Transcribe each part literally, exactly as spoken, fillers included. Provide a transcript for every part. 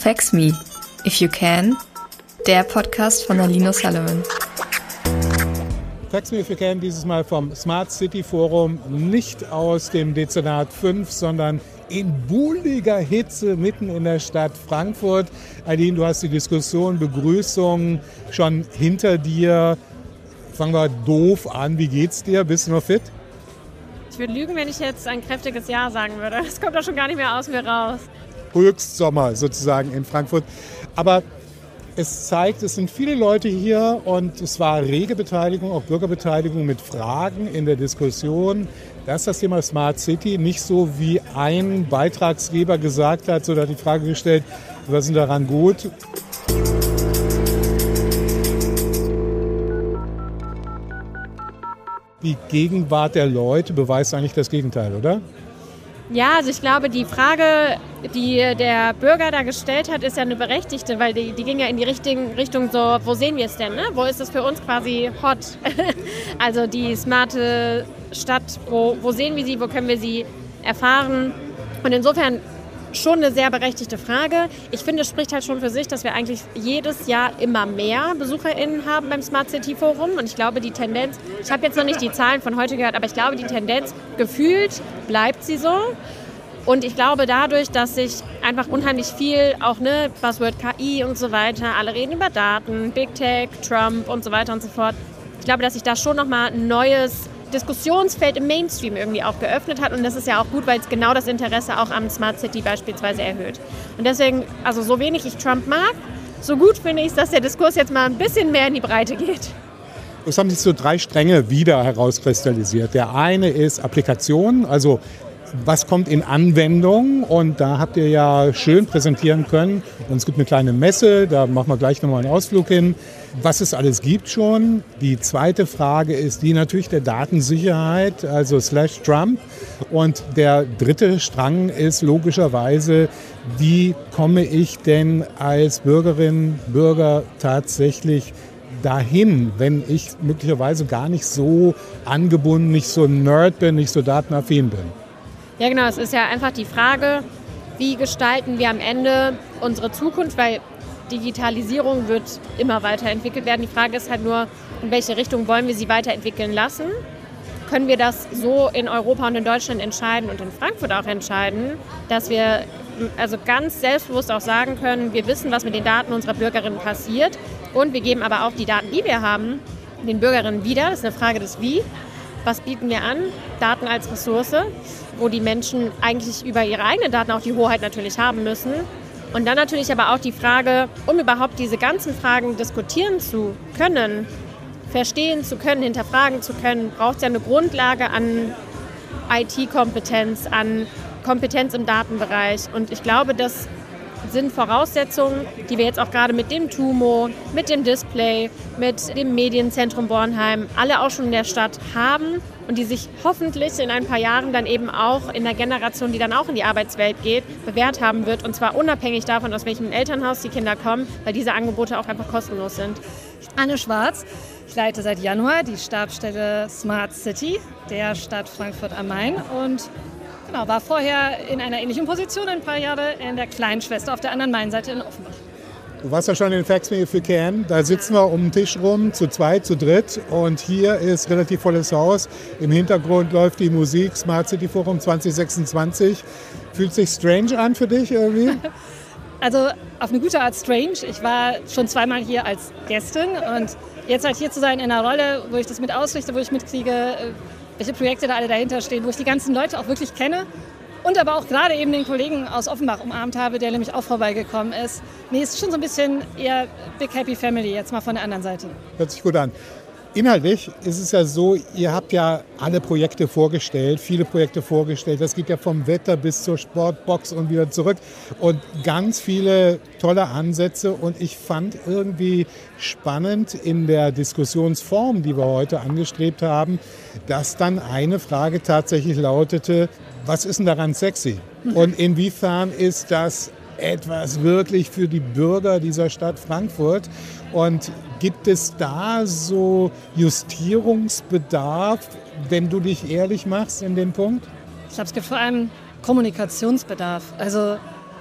Fax Me, If You Can, der Podcast von Alina Sullivan. Fax Me, If You Can, dieses Mal vom Smart City Forum, nicht aus dem Dezernat fünf, sondern in buhliger Hitze mitten in der Stadt Frankfurt. Aline, du hast die Diskussion, Begrüßung schon hinter dir. Fangen wir doof an. Wie geht's dir? Bist du noch fit? Ich würde lügen, wenn ich jetzt ein kräftiges Ja sagen würde. Das kommt doch schon gar nicht mehr aus mir raus. Höchstsommer sozusagen in Frankfurt. Aber es zeigt, es sind viele Leute hier und es war rege Beteiligung, auch Bürgerbeteiligung mit Fragen in der Diskussion. Das ist das Thema Smart City, nicht so wie ein Beitragsgeber gesagt hat, so da hat die Frage gestellt, was ist daran gut? Die Gegenwart der Leute beweist eigentlich das Gegenteil, oder? Ja, also ich glaube, die Frage, die der Bürger da gestellt hat, ist ja eine berechtigte, weil die, die ging ja in die richtigen Richtung so, wo sehen wir es denn, ne? Wo ist es für uns quasi hot? Also die smarte Stadt, wo, wo sehen wir sie, wo können wir sie erfahren? Und insofern schon eine sehr berechtigte Frage. Ich finde, es spricht halt schon für sich, dass wir eigentlich jedes Jahr immer mehr BesucherInnen haben beim Smart City Forum. Und ich glaube, die Tendenz, ich habe jetzt noch nicht die Zahlen von heute gehört, aber ich glaube, die Tendenz gefühlt bleibt sie so. Und ich glaube dadurch, dass sich einfach unheimlich viel, auch ne, Buzzword K I und so weiter, alle reden über Daten, Big Tech, Trump und so weiter und so fort. Ich glaube, dass sich da schon nochmal ein neues Diskussionsfeld im Mainstream irgendwie auch geöffnet hat und das ist ja auch gut, weil es genau das Interesse auch am Smart City beispielsweise erhöht. Und deswegen, also so wenig ich Trump mag, so gut finde ich es, dass der Diskurs jetzt mal ein bisschen mehr in die Breite geht. Es haben sich so drei Stränge wieder herauskristallisiert. Der eine ist Applikation, also was kommt in Anwendung und da habt ihr ja schön präsentieren können. Und es gibt eine kleine Messe, da machen wir gleich nochmal einen Ausflug hin. Was es alles gibt schon. Die zweite Frage ist die natürlich der Datensicherheit, also slash Trump. Und der dritte Strang ist logischerweise, wie komme ich denn als Bürgerin, Bürger tatsächlich dahin, wenn ich möglicherweise gar nicht so angebunden, nicht so Nerd bin, nicht so datenaffin bin. Ja genau, es ist ja einfach die Frage, wie gestalten wir am Ende unsere Zukunft, weil Digitalisierung wird immer weiterentwickelt werden. Die Frage ist halt nur, in welche Richtung wollen wir sie weiterentwickeln lassen? Können wir das so in Europa und in Deutschland entscheiden und in Frankfurt auch entscheiden, dass wir also ganz selbstbewusst auch sagen können, wir wissen, was mit den Daten unserer Bürgerinnen passiert und wir geben aber auch die Daten, die wir haben, den Bürgerinnen wieder. Das ist eine Frage des Wie. Was bieten wir an? Daten als Ressource, wo die Menschen eigentlich über ihre eigenen Daten auch die Hoheit natürlich haben müssen. Und dann natürlich aber auch die Frage, um überhaupt diese ganzen Fragen diskutieren zu können, verstehen zu können, hinterfragen zu können, braucht es ja eine Grundlage an I T-Kompetenz, an Kompetenz im Datenbereich. Und ich glaube, das sind Voraussetzungen, die wir jetzt auch gerade mit dem TUMO, mit dem Display, mit dem Medienzentrum Bornheim alle auch schon in der Stadt haben und die sich hoffentlich in ein paar Jahren dann eben auch in der Generation, die dann auch in die Arbeitswelt geht, bewährt haben wird. Und zwar unabhängig davon, aus welchem Elternhaus die Kinder kommen, weil diese Angebote auch einfach kostenlos sind. Anne Schwarz, ich leite seit Januar die Stabsstelle Smart City der Stadt Frankfurt am Main und genau, war vorher in einer ähnlichen Position ein paar Jahre in der kleinen Schwester auf der anderen Mainseite in Offenbach. Du warst ja schon in Fax Me If You Can. Da sitzen wir um den Tisch rum, zu zweit, zu dritt. Und hier ist relativ volles Haus. Im Hintergrund läuft die Musik Smart City Forum zwanzig sechsundzwanzig. Fühlt sich strange an für dich irgendwie? Also auf eine gute Art strange. Ich war schon zweimal hier als Gästin und jetzt halt hier zu sein in einer Rolle, wo ich das mit ausrichte, wo ich mitkriege, welche Projekte da alle dahinter stehen, wo ich die ganzen Leute auch wirklich kenne und aber auch gerade eben den Kollegen aus Offenbach umarmt habe, der nämlich auch vorbeigekommen ist. Nee, es ist schon so ein bisschen eher Big Happy Family, jetzt mal von der anderen Seite. Hört sich gut an. Inhaltlich ist es ja so, ihr habt ja alle Projekte vorgestellt, viele Projekte vorgestellt. Das geht ja vom Wetter bis zur Sportbox und wieder zurück. Und ganz viele tolle Ansätze. Und ich fand irgendwie spannend in der Diskussionsform, die wir heute angestrebt haben, dass dann eine Frage tatsächlich lautete, was ist denn daran sexy? Und inwiefern ist das etwas wirklich für die Bürger dieser Stadt Frankfurt? Und gibt es da so Justierungsbedarf, wenn du dich ehrlich machst in dem Punkt? Ich glaube, es gibt vor allem Kommunikationsbedarf. Also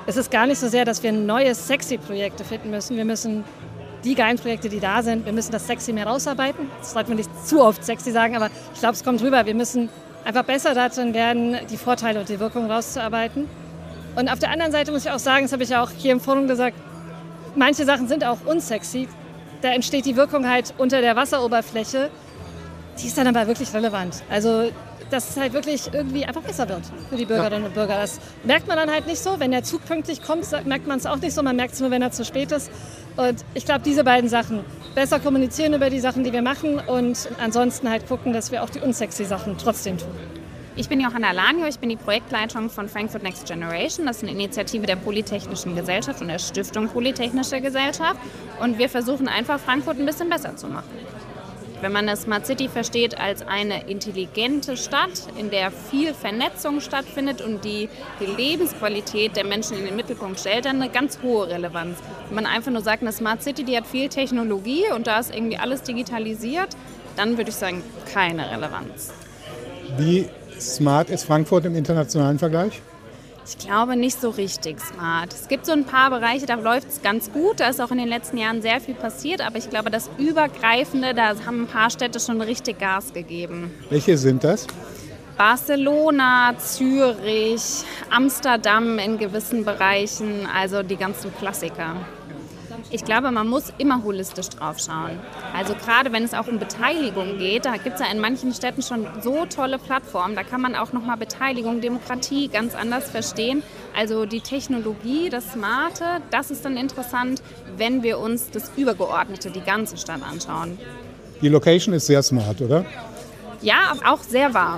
es ist gar nicht so sehr, dass wir neue, sexy Projekte finden müssen. Wir müssen die geilen Projekte, die da sind, wir müssen das sexy mehr rausarbeiten. Das sollte man nicht zu oft sexy sagen, aber ich glaube, es kommt rüber. Wir müssen einfach besser darin werden, die Vorteile und die Wirkung rauszuarbeiten. Und auf der anderen Seite muss ich auch sagen, das habe ich ja auch hier im Forum gesagt, manche Sachen sind auch unsexy. Da entsteht die Wirkung halt unter der Wasseroberfläche. Die ist dann aber wirklich relevant. Also, dass es halt wirklich irgendwie einfach besser wird für die Bürgerinnen ja. und Bürger. Das merkt man dann halt nicht so. Wenn der Zug pünktlich kommt, merkt man es auch nicht so. Man merkt es nur, wenn er zu spät ist. Und ich glaube, diese beiden Sachen, besser kommunizieren über die Sachen, die wir machen und ansonsten halt gucken, dass wir auch die unsexy Sachen trotzdem tun. Ich bin Johanna Lanio, ich bin die Projektleitung von Frankfurt Next Generation. Das ist eine Initiative der Polytechnischen Gesellschaft und der Stiftung Polytechnische Gesellschaft. Und wir versuchen einfach, Frankfurt ein bisschen besser zu machen. Wenn man das Smart City versteht als eine intelligente Stadt, in der viel Vernetzung stattfindet und die, die Lebensqualität der Menschen in den Mittelpunkt stellt, dann eine ganz hohe Relevanz. Wenn man einfach nur sagt, eine Smart City, die hat viel Technologie und da ist irgendwie alles digitalisiert, dann würde ich sagen, keine Relevanz. Wie smart ist Frankfurt im internationalen Vergleich? Ich glaube nicht so richtig smart. Es gibt so ein paar Bereiche, da läuft es ganz gut. Da ist auch in den letzten Jahren sehr viel passiert. Aber ich glaube, das Übergreifende, da haben ein paar Städte schon richtig Gas gegeben. Welche sind das? Barcelona, Zürich, Amsterdam in gewissen Bereichen, also die ganzen Klassiker. Ich glaube, man muss immer holistisch drauf schauen. Also gerade wenn es auch um Beteiligung geht, da gibt es ja in manchen Städten schon so tolle Plattformen, da kann man auch nochmal Beteiligung, Demokratie ganz anders verstehen. Also die Technologie, das Smarte, das ist dann interessant, wenn wir uns das Übergeordnete, die ganze Stadt anschauen. Die Location ist sehr smart, oder? Ja, auch sehr warm.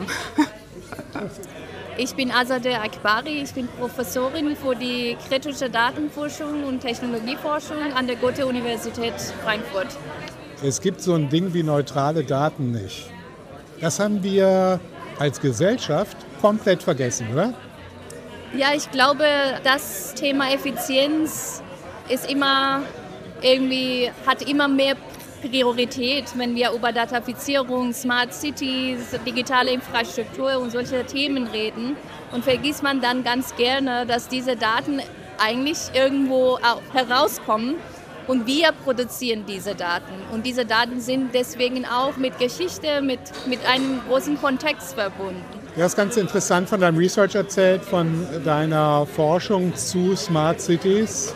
Ich bin Azadeh Akbari, ich bin Professorin für die kritische Datenforschung und Technologieforschung an der Goethe-Universität Frankfurt. Es gibt so ein Ding wie neutrale Daten nicht. Das haben wir als Gesellschaft komplett vergessen, oder? Ja, ich glaube, das Thema Effizienz ist immer irgendwie, hat immer mehr Priorität, wenn wir über Datafizierung, Smart Cities, digitale Infrastruktur und solche Themen reden. Und vergisst man dann ganz gerne, dass diese Daten eigentlich irgendwo herauskommen und wir produzieren diese Daten. Und diese Daten sind deswegen auch mit Geschichte, mit, mit einem großen Kontext verbunden. Du hast ganz interessant von deinem Research erzählt, von deiner Forschung zu Smart Cities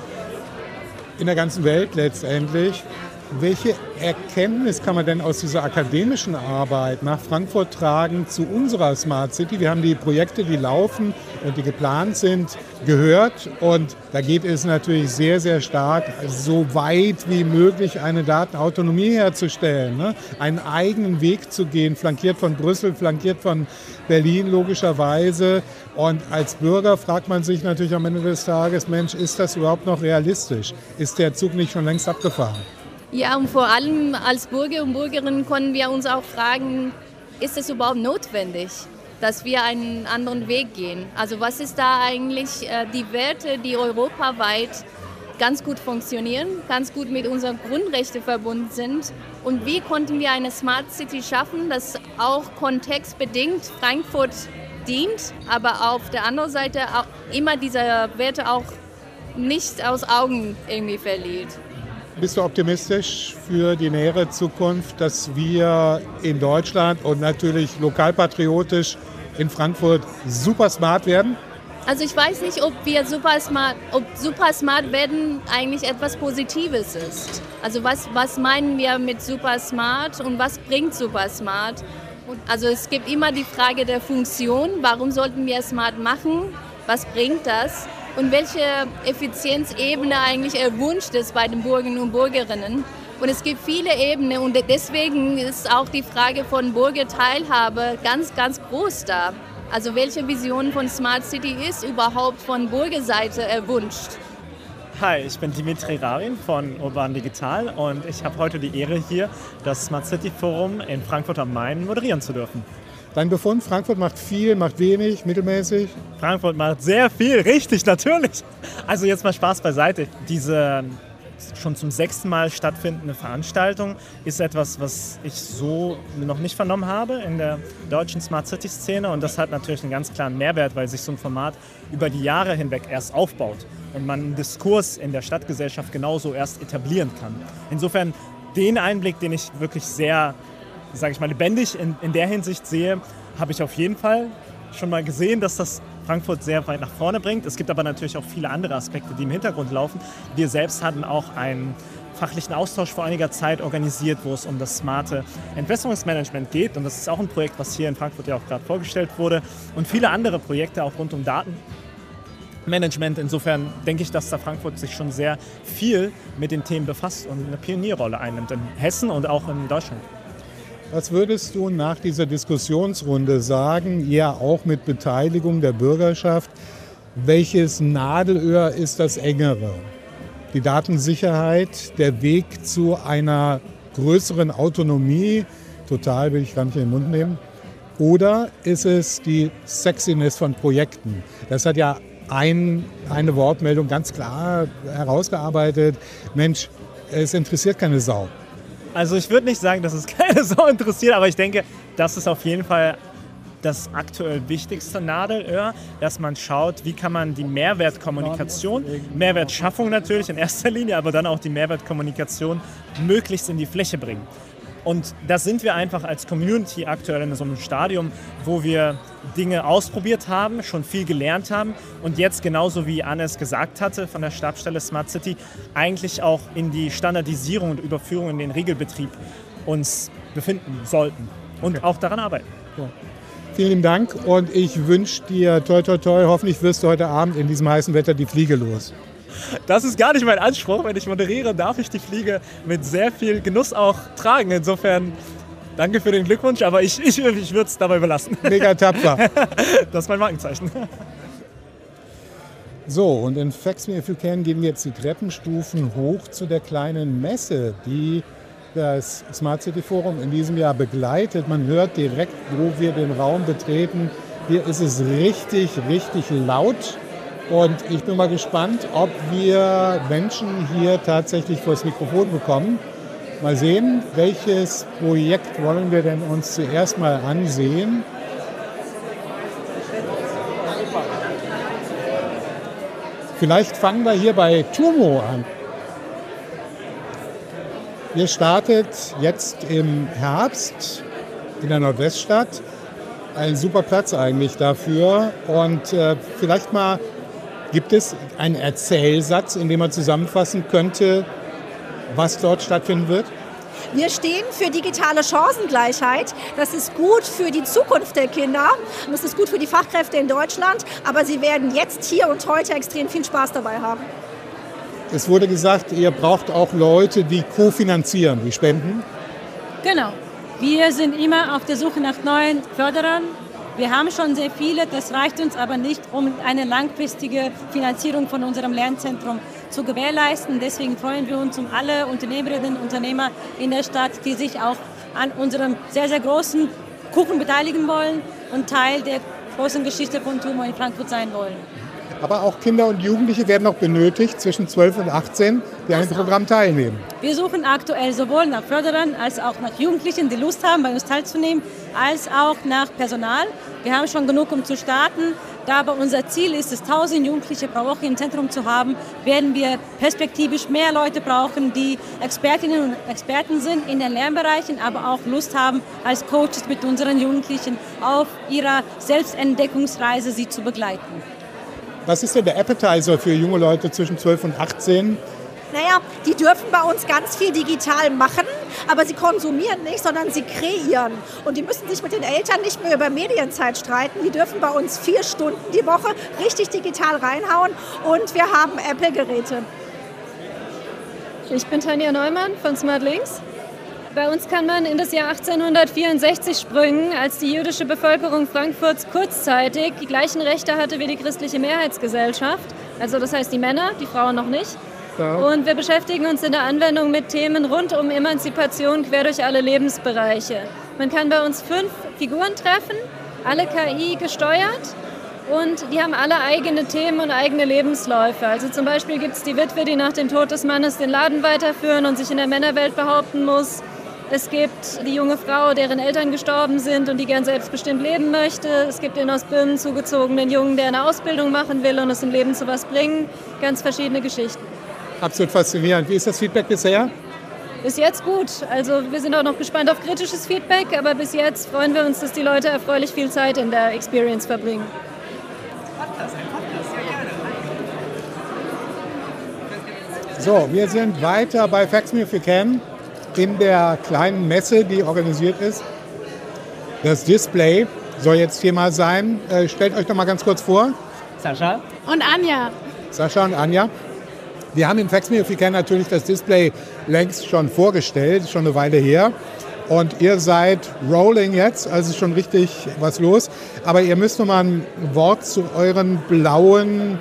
in der ganzen Welt letztendlich. Welche Erkenntnis kann man denn aus dieser akademischen Arbeit nach Frankfurt tragen zu unserer Smart City? Wir haben die Projekte, die laufen und die geplant sind, gehört. Und da geht es natürlich sehr, sehr stark, so weit wie möglich eine Datenautonomie herzustellen, ne? Einen eigenen Weg zu gehen, flankiert von Brüssel, flankiert von Berlin logischerweise. Und als Bürger fragt man sich natürlich am Ende des Tages, Mensch, ist das überhaupt noch realistisch? Ist der Zug nicht schon längst abgefahren? Ja, und vor allem als Bürger und Bürgerinnen können wir uns auch fragen, ist es überhaupt notwendig, dass wir einen anderen Weg gehen? Also was ist da eigentlich äh, die Werte, die europaweit ganz gut funktionieren, ganz gut mit unseren Grundrechten verbunden sind? Und wie konnten wir eine Smart City schaffen, das auch kontextbedingt Frankfurt dient, aber auf der anderen Seite auch immer diese Werte auch nicht aus Augen irgendwie verliert? Bist du optimistisch für die nähere Zukunft, dass wir in Deutschland und natürlich lokalpatriotisch in Frankfurt super smart werden? Also ich weiß nicht, ob wir super smart, ob super smart werden eigentlich etwas Positives ist. Also was, was meinen wir mit super smart und was bringt super smart? Also es gibt immer die Frage der Funktion, warum sollten wir smart machen, was bringt das? Und welche Effizienzebene eigentlich erwünscht ist bei den Bürgerinnen und Bürgerinnen. Und es gibt viele Ebenen und deswegen ist auch die Frage von Bürgerteilhabe ganz, ganz groß da. Also welche Vision von Smart City ist überhaupt von Bürgerseite erwünscht? Hi, ich bin Dimitri Ravin von Urban Digital und ich habe heute die Ehre, hier das Smart City Forum in Frankfurt am Main moderieren zu dürfen. Dein Befund, Frankfurt macht viel, macht wenig, mittelmäßig? Frankfurt macht sehr viel, richtig, natürlich. Also jetzt mal Spaß beiseite. Diese schon zum sechsten Mal stattfindende Veranstaltung ist etwas, was ich so noch nicht vernommen habe in der deutschen Smart City-Szene. Und das hat natürlich einen ganz klaren Mehrwert, weil sich so ein Format über die Jahre hinweg erst aufbaut. und man einen Diskurs in der Stadtgesellschaft genauso erst etablieren kann. Insofern den Einblick, den ich wirklich sehr, sage ich mal, lebendig in, in der Hinsicht sehe, habe ich auf jeden Fall schon mal gesehen, dass das Frankfurt sehr weit nach vorne bringt. Es gibt aber natürlich auch viele andere Aspekte, die im Hintergrund laufen. Wir selbst hatten auch einen fachlichen Austausch vor einiger Zeit organisiert, wo es um das smarte Entwässerungsmanagement geht. Und das ist auch ein Projekt, was hier in Frankfurt ja auch gerade vorgestellt wurde. Und viele andere Projekte auch rund um Datenmanagement. Insofern denke ich, dass da Frankfurt sich schon sehr viel mit den Themen befasst und eine Pionierrolle einnimmt in Hessen und auch in Deutschland. Was würdest du nach dieser Diskussionsrunde sagen, ja auch mit Beteiligung der Bürgerschaft, welches Nadelöhr ist das engere? Die Datensicherheit, der Weg zu einer größeren Autonomie, total will ich gar nicht in den Mund nehmen, oder ist es die Sexiness von Projekten? Das hat ja ein, eine Wortmeldung ganz klar herausgearbeitet, Mensch, es interessiert keine Sau. Also ich würde nicht sagen, dass es keine Sau interessiert, aber ich denke, das ist auf jeden Fall das aktuell wichtigste Nadelöhr, dass man schaut, wie kann man die Mehrwertkommunikation, Mehrwertschaffung natürlich in erster Linie, aber dann auch die Mehrwertkommunikation möglichst in die Fläche bringen. Und da sind wir einfach als Community aktuell in so einem Stadium, wo wir Dinge ausprobiert haben, schon viel gelernt haben und jetzt genauso wie Anne es gesagt hatte von der Stabsstelle Smart City, eigentlich auch in die Standardisierung und Überführung in den Regelbetrieb uns befinden sollten und okay. auch daran arbeiten. So. Vielen lieben Dank und ich wünsche dir toi toi toi, hoffentlich wirst du heute Abend in diesem heißen Wetter die Fliege los. Das ist gar nicht mein Anspruch. Wenn ich moderiere, darf ich die Fliege mit sehr viel Genuss auch tragen. Insofern danke für den Glückwunsch, aber ich, ich, ich würde es dabei belassen. Mega tapfer. Das ist mein Markenzeichen. So, und in Fax Me If You Can gehen wir jetzt die Treppenstufen hoch zu der kleinen Messe, die das Smart City Forum in diesem Jahr begleitet. Man hört direkt, wo wir den Raum betreten. Hier ist es richtig, richtig laut. Und ich bin mal gespannt, ob wir Menschen hier tatsächlich vor das Mikrofon bekommen. Mal sehen, welches Projekt wollen wir denn uns zuerst mal ansehen. Vielleicht fangen wir hier bei Tumo an. Ihr startet jetzt im Herbst in der Nordweststadt. Ein super Platz eigentlich dafür. Und äh, vielleicht mal, gibt es einen Erzählsatz, in dem man zusammenfassen könnte, was dort stattfinden wird? Wir stehen für digitale Chancengleichheit. Das ist gut für die Zukunft der Kinder. Das ist gut für die Fachkräfte in Deutschland. Aber sie werden jetzt, hier und heute extrem viel Spaß dabei haben. Es wurde gesagt, ihr braucht auch Leute, die kofinanzieren, die spenden. Genau. Wir sind immer auf der Suche nach neuen Förderern. Wir haben schon sehr viele, das reicht uns aber nicht, um eine langfristige Finanzierung von unserem Lernzentrum zu gewährleisten. Deswegen freuen wir uns um alle Unternehmerinnen und Unternehmer in der Stadt, die sich auch an unserem sehr, sehr großen Kuchen beteiligen wollen und Teil der großen Geschichte von Tumo in Frankfurt sein wollen. Aber auch Kinder und Jugendliche werden noch benötigt, zwischen zwölf und achtzehn, die an dem Programm teilnehmen. Wir suchen aktuell sowohl nach Förderern als auch nach Jugendlichen, die Lust haben, bei uns teilzunehmen, als auch nach Personal. Wir haben schon genug, um zu starten. Da aber unser Ziel ist es, tausend Jugendliche pro Woche im Zentrum zu haben, werden wir perspektivisch mehr Leute brauchen, die Expertinnen und Experten sind in den Lernbereichen, aber auch Lust haben, als Coaches mit unseren Jugendlichen auf ihrer Selbstentdeckungsreise sie zu begleiten. Was ist denn der Appetizer für junge Leute zwischen zwölf und achtzehn? Naja, die dürfen bei uns ganz viel digital machen, aber sie konsumieren nicht, sondern sie kreieren. Und die müssen sich mit den Eltern nicht mehr über Medienzeit streiten. Die dürfen bei uns vier Stunden die Woche richtig digital reinhauen und wir haben Apple-Geräte. Ich bin Tanja Neumann von SmartLinks. Bei uns kann man in das Jahr achtzehnhundertvierundsechzig springen, als die jüdische Bevölkerung Frankfurts kurzzeitig die gleichen Rechte hatte wie die christliche Mehrheitsgesellschaft. Also das heißt die Männer, die Frauen noch nicht. Ja. Und wir beschäftigen uns in der Anwendung mit Themen rund um Emanzipation quer durch alle Lebensbereiche. Man kann bei uns fünf Figuren treffen, alle K I gesteuert. Und die haben alle eigene Themen und eigene Lebensläufe. Also zum Beispiel gibt es die Witwe, die nach dem Tod des Mannes den Laden weiterführen und sich in der Männerwelt behaupten muss. Es gibt die junge Frau, deren Eltern gestorben sind und die gern selbstbestimmt leben möchte. Es gibt den aus Birnen zugezogenen Jungen, der eine Ausbildung machen will und es im Leben zu was bringen. Ganz verschiedene Geschichten. Absolut faszinierend. Wie ist das Feedback bisher? Bis jetzt gut. Also wir sind auch noch gespannt auf kritisches Feedback, aber bis jetzt freuen wir uns, dass die Leute erfreulich viel Zeit in der Experience verbringen. So, wir sind weiter bei Fax Me If You Can in der kleinen Messe, die organisiert ist. Das Display soll jetzt Thema sein. Äh, stellt euch doch mal ganz kurz vor. Sascha. Und Anja. Sascha und Anja. Wir haben im Fax Me If You Can natürlich das Display längst schon vorgestellt, schon eine Weile her. Und ihr seid rolling jetzt, also ist schon richtig was los. Aber ihr müsst noch mal ein Wort zu euren blauen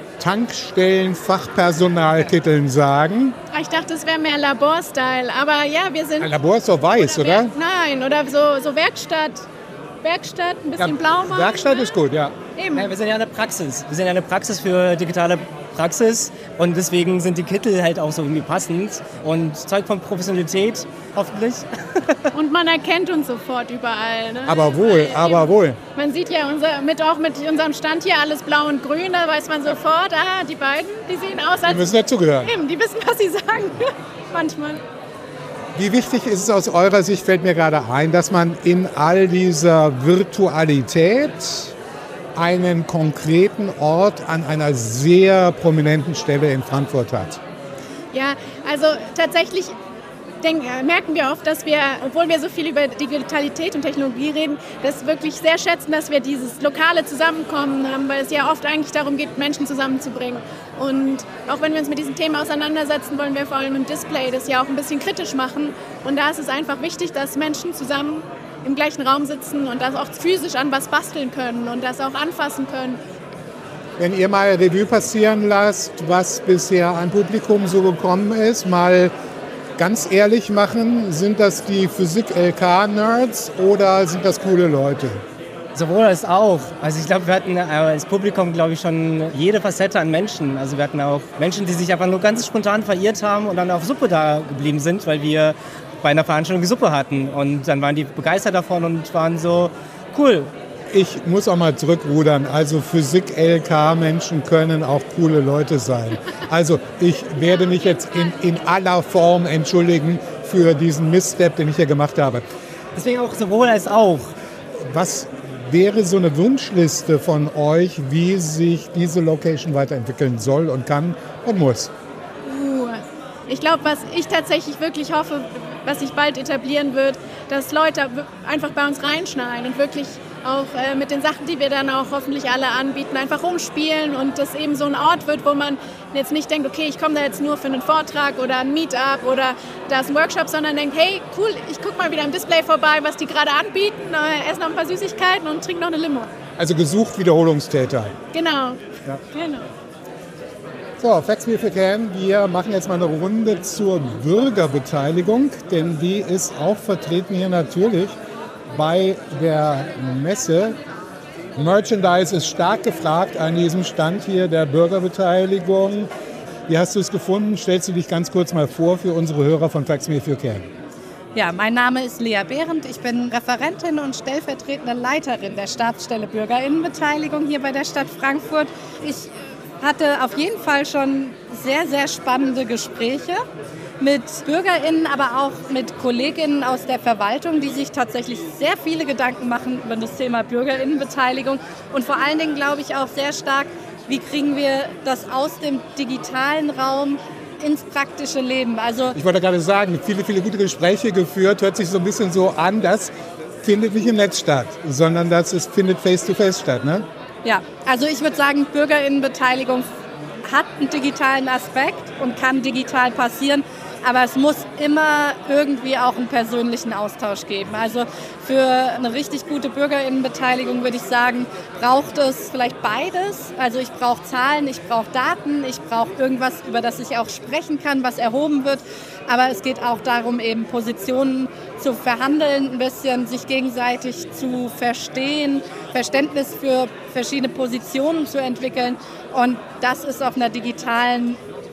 Tankstellen-Fachpersonalkitteln sagen. Ich dachte, es wäre mehr Labor-Style, aber ja, wir sind... Ein Labor ist doch weiß, oder? oder? Nein, oder so, so Werkstatt. Werkstatt, ein bisschen ja, blau machen. Werkstatt ist gut, ja. Eben. Ja, wir sind ja eine Praxis. Wir sind ja eine Praxis für digitale Praxis und deswegen sind die Kittel halt auch so irgendwie passend und Zeug von Professionalität, hoffentlich. Und man erkennt uns sofort überall. Ne? Aber wohl, aber wohl. Man sieht ja unser, mit, auch mit unserem Stand hier alles blau und grün, da weiß man sofort, ah, die beiden, die sehen aus als... Die müssen dazugehören. Eben, die wissen, was sie sagen, manchmal. Wie wichtig ist es aus eurer Sicht, fällt mir gerade ein, dass man in all dieser Virtualität einen konkreten Ort an einer sehr prominenten Stelle in Frankfurt hat? Ja, also tatsächlich denk, merken wir oft, dass wir, obwohl wir so viel über Digitalität und Technologie reden, das wirklich sehr schätzen, dass wir dieses lokale Zusammenkommen haben, weil es ja oft eigentlich darum geht, Menschen zusammenzubringen. Und auch wenn wir uns mit diesem Thema auseinandersetzen, wollen wir vor allem im Display das ja auch ein bisschen kritisch machen. Und da ist es einfach wichtig, dass Menschen zusammen im gleichen Raum sitzen und das auch physisch an was basteln können und das auch anfassen können. Wenn ihr mal Revue passieren lasst, was bisher an Publikum so gekommen ist, mal ganz ehrlich machen, sind das die Physik-L K-Nerds oder sind das coole Leute? Sowohl als auch. Also ich glaube, wir hatten als Publikum, glaube ich, schon jede Facette an Menschen. Also wir hatten auch Menschen, die sich einfach nur ganz spontan verirrt haben und dann auf Suppe da geblieben sind, weil wir bei einer Veranstaltung die Suppe hatten. Und dann waren die begeistert davon und waren so, cool. Ich muss auch mal zurückrudern. Also Physik-L K-Menschen können auch coole Leute sein. Also ich werde mich jetzt in, in aller Form entschuldigen für diesen Missstep, den ich hier gemacht habe. Deswegen auch sowohl als auch. Was wäre so eine Wunschliste von euch, wie sich diese Location weiterentwickeln soll und kann und muss? Uh, ich glaube, was ich tatsächlich wirklich hoffe, was sich bald etablieren wird, dass Leute einfach bei uns reinschneiden und wirklich auch äh, mit den Sachen, die wir dann auch hoffentlich alle anbieten, einfach rumspielen und das eben so ein Ort wird, wo man jetzt nicht denkt, okay, ich komme da jetzt nur für einen Vortrag oder ein Meetup oder da ist ein Workshop, sondern denkt, hey, cool, ich gucke mal wieder im Display vorbei, was die gerade anbieten, äh, esse noch ein paar Süßigkeiten und trinke noch eine Limo. Also gesucht Wiederholungstäter. Genau. Ja. Genau. So, Fax Me If You Can, wir machen jetzt mal eine Runde zur Bürgerbeteiligung, denn die ist auch vertreten hier natürlich bei der Messe. Merchandise ist stark gefragt an diesem Stand hier der Bürgerbeteiligung. Wie hast du es gefunden? Stellst du dich ganz kurz mal vor für unsere Hörer von Fax Me If You Can. Ja, mein Name ist Lea Behrendt. Ich bin Referentin und stellvertretende Leiterin der Stabsstelle Bürgerinnenbeteiligung hier bei der Stadt Frankfurt. Ich hatte auf jeden Fall schon sehr, sehr spannende Gespräche mit BürgerInnen, aber auch mit KollegInnen aus der Verwaltung, die sich tatsächlich sehr viele Gedanken machen über das Thema BürgerInnenbeteiligung und vor allen Dingen, glaube ich, auch sehr stark, wie kriegen wir das aus dem digitalen Raum ins praktische Leben. Also ich wollte gerade sagen, viele, viele gute Gespräche geführt, hört sich so ein bisschen so an, das findet nicht im Netz statt, sondern das ist, findet face-to-face statt, ne? Ja, also ich würde sagen, BürgerInnenbeteiligung hat einen digitalen Aspekt und kann digital passieren, aber es muss immer irgendwie auch einen persönlichen Austausch geben. Also für eine richtig gute BürgerInnenbeteiligung würde ich sagen, braucht es vielleicht beides. Also ich brauche Zahlen, ich brauche Daten, ich brauche irgendwas, über das ich auch sprechen kann, was erhoben wird. Aber es geht auch darum, eben Positionen zu verhandeln, ein bisschen sich gegenseitig zu verstehen, Verständnis für verschiedene Positionen zu entwickeln. Und das ist auf einer digitalen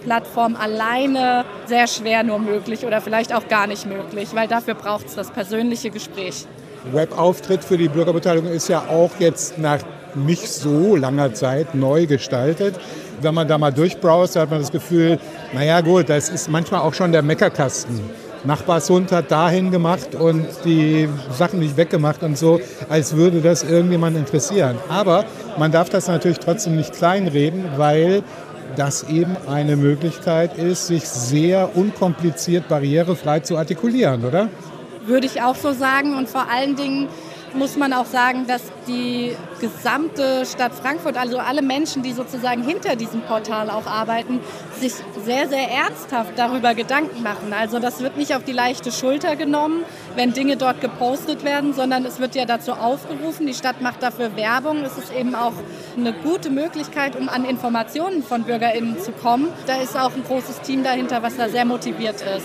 Plattform alleine sehr schwer nur möglich oder vielleicht auch gar nicht möglich, weil dafür braucht es das persönliche Gespräch. Webauftritt für die Bürgerbeteiligung ist ja auch jetzt nach nicht so langer Zeit neu gestaltet. Wenn man da mal durchbrowst, hat man das Gefühl, naja gut, das ist manchmal auch schon der Meckerkasten. Nachbarshund hat dahin gemacht und die Sachen nicht weggemacht und so, als würde das irgendjemand interessieren. Aber man darf das natürlich trotzdem nicht kleinreden, weil das eben eine Möglichkeit ist, sich sehr unkompliziert, barrierefrei zu artikulieren, oder? Würde ich auch so sagen und vor allen Dingen muss man auch sagen, dass die gesamte Stadt Frankfurt, also alle Menschen, die sozusagen hinter diesem Portal auch arbeiten, sich sehr, sehr ernsthaft darüber Gedanken machen. Also das wird nicht auf die leichte Schulter genommen, wenn Dinge dort gepostet werden, sondern es wird ja dazu aufgerufen, die Stadt macht dafür Werbung. Es ist eben auch eine gute Möglichkeit, um an Informationen von BürgerInnen zu kommen. Da ist auch ein großes Team dahinter, was da sehr motiviert ist.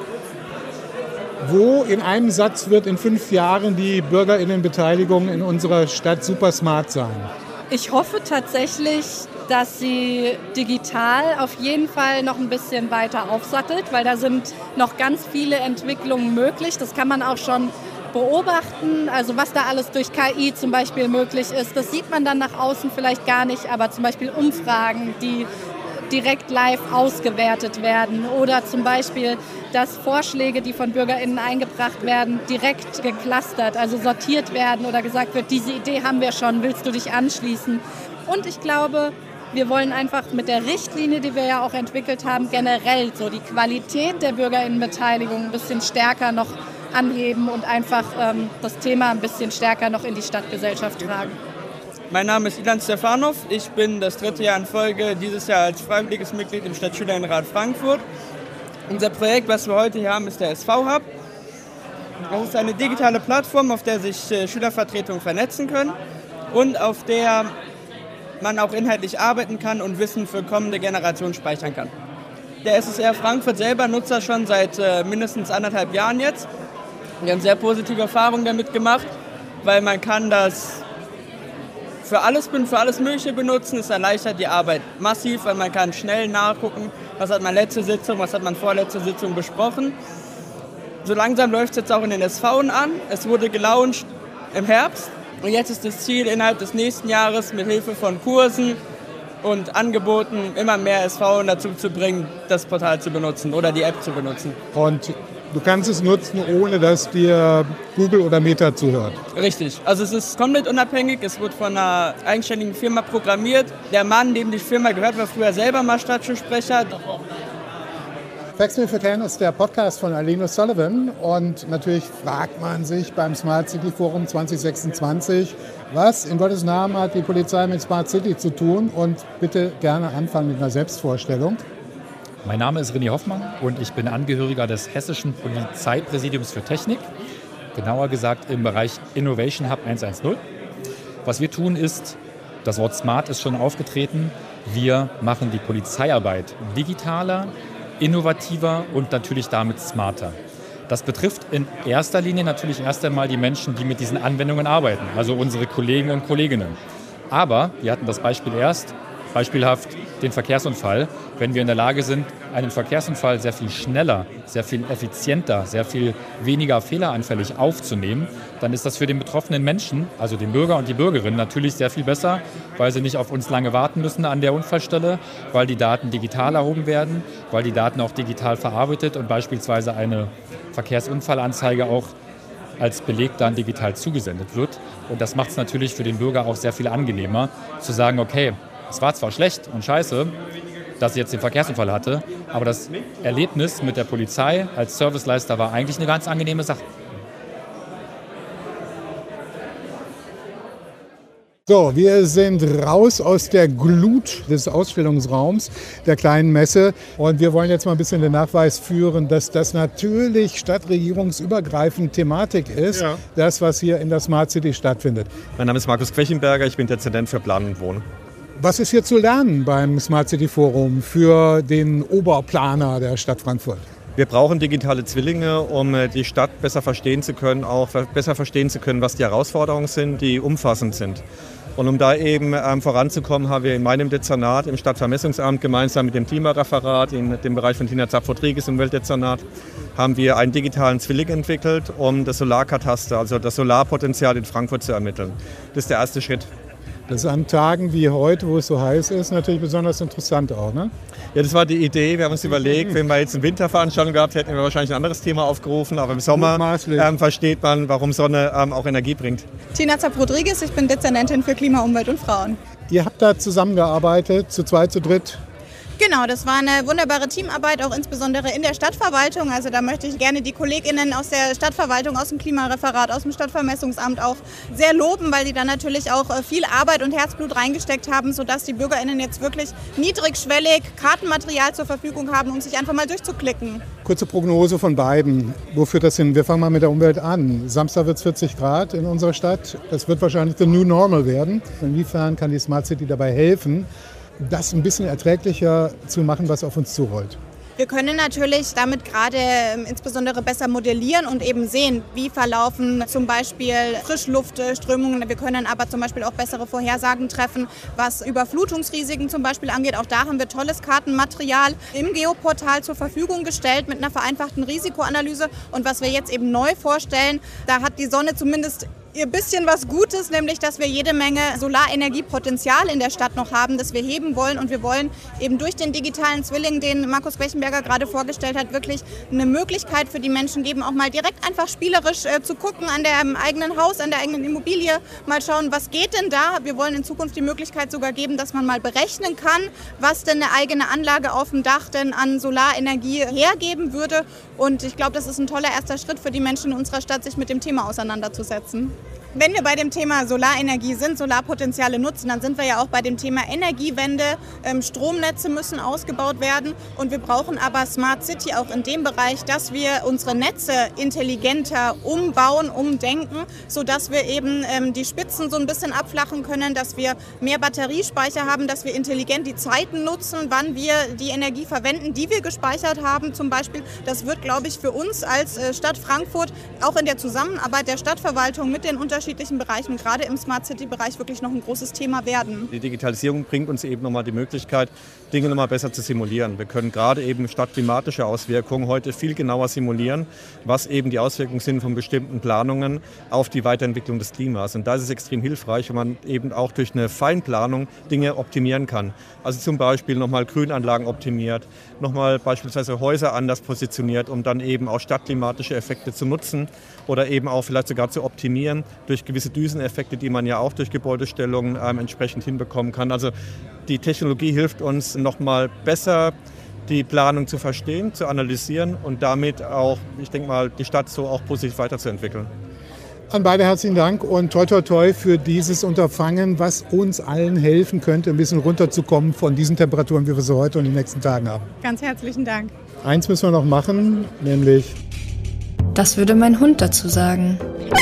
Wo in einem Satz wird in fünf Jahren die BürgerInnenbeteiligung in unserer Stadt super smart sein? Ich hoffe tatsächlich, dass sie digital auf jeden Fall noch ein bisschen weiter aufsattelt, weil da sind noch ganz viele Entwicklungen möglich. Das kann man auch schon beobachten, also was da alles durch K I zum Beispiel möglich ist. Das sieht man dann nach außen vielleicht gar nicht, aber zum Beispiel Umfragen, die direkt live ausgewertet werden oder zum Beispiel, dass Vorschläge, die von BürgerInnen eingebracht werden, direkt geclustert, also sortiert werden oder gesagt wird, diese Idee haben wir schon, willst du dich anschließen? Und ich glaube, wir wollen einfach mit der Richtlinie, die wir ja auch entwickelt haben, generell so die Qualität der BürgerInnenbeteiligung ein bisschen stärker noch anheben und einfach ähm, das Thema ein bisschen stärker noch in die Stadtgesellschaft tragen. Mein Name ist Ilan Stefanov. Ich bin das dritte Jahr in Folge dieses Jahr als freiwilliges Mitglied im Stadtschülerinnenrat Frankfurt. Unser Projekt, was wir heute hier haben, ist der S V-Hub. Das ist eine digitale Plattform, auf der sich äh, Schülervertretungen vernetzen können und auf der man auch inhaltlich arbeiten kann und Wissen für kommende Generationen speichern kann. Der S S R Frankfurt selber nutzt das schon seit äh, mindestens anderthalb Jahren jetzt. Wir haben sehr positive Erfahrungen damit gemacht, weil man kann das für alles, für alles Mögliche benutzen. Es erleichtert die Arbeit massiv, weil man kann schnell nachgucken, was hat man letzte Sitzung, was hat man vorletzte Sitzung besprochen. So langsam läuft es jetzt auch in den S Vs an. Es wurde gelauncht im Herbst und jetzt ist das Ziel, innerhalb des nächsten Jahres mit Hilfe von Kursen und Angeboten immer mehr S Vs dazu zu bringen, das Portal zu benutzen oder die App zu benutzen. Und du kannst es nutzen, ohne dass dir Google oder Meta zuhört. Richtig. Also es ist komplett unabhängig. Es wird von einer eigenständigen Firma programmiert. Der Mann, dem die Firma gehört, war früher selber mal Stadtschulsprecher. Facts Me for Ten ist der Podcast von Alina Sullivan. Und natürlich fragt man sich beim Smart City Forum zwanzig sechsundzwanzig, was in Gottes Namen hat die Polizei mit Smart City zu tun? Und bitte gerne anfangen mit einer Selbstvorstellung. Mein Name ist René Hoffmann und ich bin Angehöriger des Hessischen Polizeipräsidiums für Technik, genauer gesagt im Bereich Innovation Hub hundertzehn. Was wir tun ist, das Wort Smart ist schon aufgetreten, wir machen die Polizeiarbeit digitaler, innovativer und natürlich damit smarter. Das betrifft in erster Linie natürlich erst einmal die Menschen, die mit diesen Anwendungen arbeiten, also unsere Kollegen und Kolleginnen. Aber, wir hatten das Beispiel erst, beispielhaft den Verkehrsunfall. Wenn wir in der Lage sind, einen Verkehrsunfall sehr viel schneller, sehr viel effizienter, sehr viel weniger fehleranfällig aufzunehmen, dann ist das für den betroffenen Menschen, also den Bürger und die Bürgerin, natürlich sehr viel besser, weil sie nicht auf uns lange warten müssen an der Unfallstelle, weil die Daten digital erhoben werden, weil die Daten auch digital verarbeitet und beispielsweise eine Verkehrsunfallanzeige auch als Beleg dann digital zugesendet wird. Und das macht es natürlich für den Bürger auch sehr viel angenehmer, zu sagen, okay, es war zwar schlecht und scheiße, dass ich jetzt den Verkehrsunfall hatte, aber das Erlebnis mit der Polizei als Serviceleister war eigentlich eine ganz angenehme Sache. So, wir sind raus aus der Glut des Ausstellungsraums der kleinen Messe und wir wollen jetzt mal ein bisschen den Nachweis führen, dass das natürlich stadtregierungsübergreifend Thematik ist, ja. Das, was hier in der Smart City stattfindet. Mein Name ist Markus Quechenberger, ich bin Dezernent für Planen und Wohnen. Was ist hier zu lernen beim Smart City Forum für den Oberplaner der Stadt Frankfurt? Wir brauchen digitale Zwillinge, um die Stadt besser verstehen zu können, auch besser verstehen zu können, was die Herausforderungen sind, die umfassend sind. Und um da eben ähm, voranzukommen, haben wir in meinem Dezernat, im Stadtvermessungsamt, gemeinsam mit dem Klimareferat, in dem Bereich von Tina Zapf-Rodriguez im Umweltdezernat, haben wir einen digitalen Zwilling entwickelt, um das Solarkataster, also das Solarpotenzial in Frankfurt zu ermitteln. Das ist der erste Schritt. Das ist an Tagen wie heute, wo es so heiß ist, natürlich besonders interessant auch, ne? Ja, das war die Idee. Wir haben uns überlegt, wenn wir jetzt eine Winterveranstaltung gehabt hätten, hätten wir wahrscheinlich ein anderes Thema aufgerufen. Aber im Sommer ähm, versteht man, warum Sonne ähm, auch Energie bringt. Tina Zapf-Rodriguez, ich bin Dezernentin für Klima, Umwelt und Frauen. Ihr habt da zusammengearbeitet, zu zweit, zu dritt? Genau, das war eine wunderbare Teamarbeit, auch insbesondere in der Stadtverwaltung. Also da möchte ich gerne die KollegInnen aus der Stadtverwaltung, aus dem Klimareferat, aus dem Stadtvermessungsamt auch sehr loben, weil die da natürlich auch viel Arbeit und Herzblut reingesteckt haben, sodass die BürgerInnen jetzt wirklich niedrigschwellig Kartenmaterial zur Verfügung haben, um sich einfach mal durchzuklicken. Kurze Prognose von beiden. Wo führt das hin? Wir fangen mal mit der Umwelt an. Samstag wird es vierzig Grad in unserer Stadt. Das wird wahrscheinlich the new normal werden. Inwiefern kann die Smart City dabei helfen, das ein bisschen erträglicher zu machen, was auf uns zurollt? Wir können natürlich damit gerade insbesondere besser modellieren und eben sehen, wie verlaufen zum Beispiel Frischluftströmungen. Wir können aber zum Beispiel auch bessere Vorhersagen treffen, was Überflutungsrisiken zum Beispiel angeht. Auch da haben wir tolles Kartenmaterial im Geoportal zur Verfügung gestellt mit einer vereinfachten Risikoanalyse. Und was wir jetzt eben neu vorstellen, da hat die Sonne zumindest ihr bisschen was Gutes, nämlich dass wir jede Menge Solarenergiepotenzial in der Stadt noch haben, das wir heben wollen. Und wir wollen eben durch den digitalen Zwilling, den Markus Quechenberger gerade vorgestellt hat, wirklich eine Möglichkeit für die Menschen geben, auch mal direkt einfach spielerisch äh, zu gucken an dem eigenen Haus, an der eigenen Immobilie, mal schauen, was geht denn da. Wir wollen in Zukunft die Möglichkeit sogar geben, dass man mal berechnen kann, was denn eine eigene Anlage auf dem Dach denn an Solarenergie hergeben würde. Und ich glaube, das ist ein toller erster Schritt für die Menschen in unserer Stadt, sich mit dem Thema auseinanderzusetzen. Wenn wir bei dem Thema Solarenergie sind, Solarpotenziale nutzen, dann sind wir ja auch bei dem Thema Energiewende. Ähm, Stromnetze müssen ausgebaut werden und wir brauchen aber Smart City auch in dem Bereich, dass wir unsere Netze intelligenter umbauen, umdenken, sodass wir eben ähm, die Spitzen so ein bisschen abflachen können, dass wir mehr Batteriespeicher haben, dass wir intelligent die Zeiten nutzen, wann wir die Energie verwenden, die wir gespeichert haben zum Beispiel. Das wird, glaube ich, für uns als äh, Stadt Frankfurt auch in der Zusammenarbeit der Stadtverwaltung mit den unterschiedlichen Bereichen, gerade im Smart City-Bereich, wirklich noch ein großes Thema werden. Die Digitalisierung bringt uns eben nochmal die Möglichkeit, Dinge nochmal besser zu simulieren. Wir können gerade eben stadtklimatische Auswirkungen heute viel genauer simulieren, was eben die Auswirkungen sind von bestimmten Planungen auf die Weiterentwicklung des Klimas. Und da ist es extrem hilfreich, wenn man eben auch durch eine Feinplanung Dinge optimieren kann. Also zum Beispiel nochmal Grünanlagen optimiert, nochmal beispielsweise Häuser anders positioniert, um dann eben auch stadtklimatische Effekte zu nutzen oder eben auch vielleicht sogar zu optimieren durch gewisse Düseneffekte, die man ja auch durch Gebäudestellungen ähm, entsprechend hinbekommen kann. Also die Technologie hilft uns nochmal besser die Planung zu verstehen, zu analysieren und damit auch, ich denke mal, die Stadt so auch positiv weiterzuentwickeln. An beide herzlichen Dank und toi toi toi für dieses Unterfangen, was uns allen helfen könnte, ein bisschen runterzukommen von diesen Temperaturen, wie wir sie heute und in den nächsten Tagen haben. Ganz herzlichen Dank. Eins müssen wir noch machen, nämlich... Das würde mein Hund dazu sagen.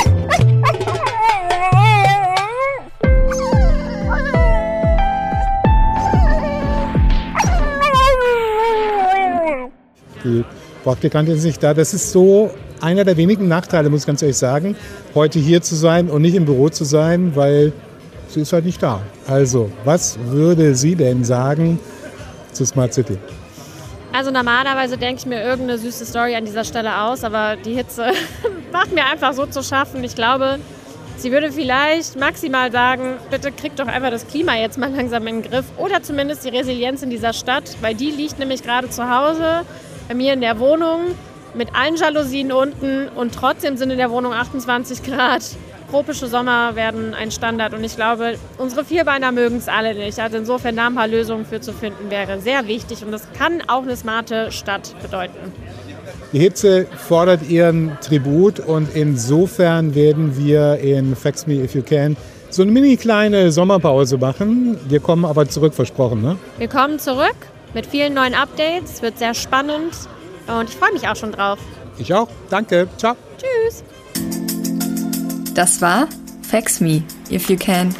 Die Praktikantin ist nicht da. Das ist so einer der wenigen Nachteile, muss ich ganz ehrlich sagen, heute hier zu sein und nicht im Büro zu sein, weil sie ist halt nicht da. Also, was würde sie denn sagen zu Smart City? Also normalerweise denke ich mir irgendeine süße Story an dieser Stelle aus, aber die Hitze macht mir einfach so zu schaffen. Ich glaube, sie würde vielleicht maximal sagen, bitte kriegt doch einfach das Klima jetzt mal langsam in den Griff oder zumindest die Resilienz in dieser Stadt, weil die liegt nämlich gerade zu Hause bei mir in der Wohnung mit allen Jalousien unten und trotzdem sind in der Wohnung achtundzwanzig Grad. Tropische Sommer werden ein Standard und ich glaube, unsere Vierbeiner mögen es alle nicht. Also insofern da ein paar Lösungen für zu finden wäre sehr wichtig und das kann auch eine smarte Stadt bedeuten. Die Hitze fordert ihren Tribut und insofern werden wir in Fax Me If You Can so eine mini kleine Sommerpause machen. Wir kommen aber zurück, versprochen, ne? Wir kommen zurück mit vielen neuen Updates. Es wird sehr spannend und ich freue mich auch schon drauf. Ich auch. Danke. Ciao. Tschüss. Das war Fax Me If You Can.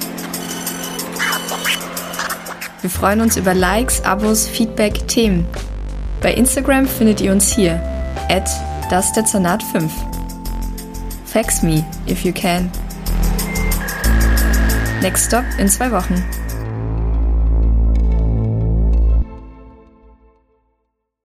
Wir freuen uns über Likes, Abos, Feedback, Themen. Bei Instagram findet ihr uns hier, at dasdezernat fünf. Fax Me If You Can. Next Stop in zwei Wochen.